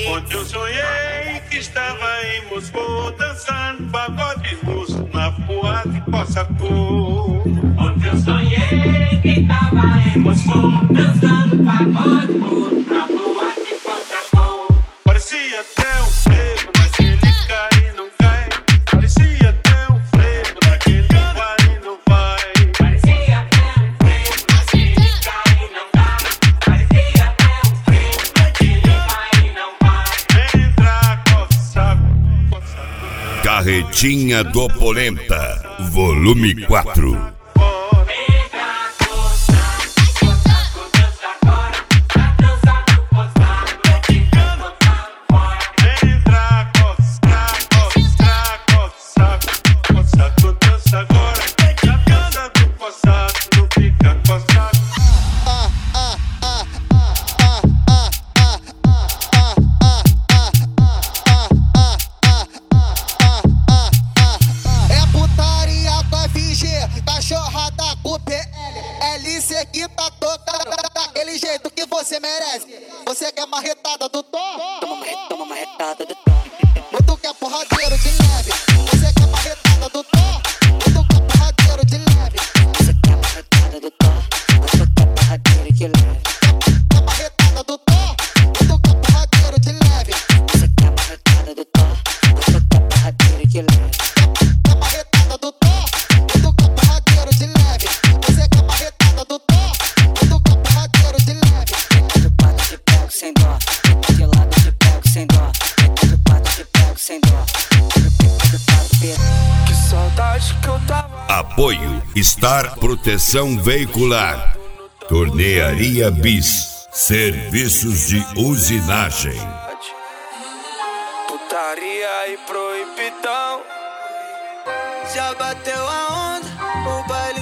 Ontem eu sonhei que estava em Moscou, dançando pagode russo na boate Cossacô. Ontem eu sonhei que estava em Moscou, dançando pagode russo na boate Cossacô. Parecia até um frevo naquele cai e não cai. Parecia até um frevo naquele vai e não vai. Parecia até um frevo naquele cai e não cai. Parecia até um frevo naquele vai e não vai. Entra Cossaco, Cossaco. Carretinha do Polenta, volume 4. Cachorrada com PL, LC que tá tocando daquele jeito que você merece. Você quer marretada do Thor? Toma marretada do Thor. Ou tu quer porradeiro de leve? Você quer marretada do Thor? Ou tu quer porradeiro de leve? Você quer marretada do Thor? Ou tu quer porradeiro de leve? Quer marretada do Thor? Ou tu quer porradeiro de leve? Você quer marretada do Thor? Ou tu quer porradeiro de leve? Quer marretada do Thor? Ou tu quer porradeiro de leve? Você quer marretada do Thor? Ou tu quer porradeiro de leve? Do pato te pego sem dó, de lado te pego sem dó. Do pato te pego sem dó. Do pato pego. Que saudade que eu tava. Apoio Star Proteção Veicular, Tornearia Bis, Serviços de Usinagem. Putaria e proibidão. Já bateu a onda, o baile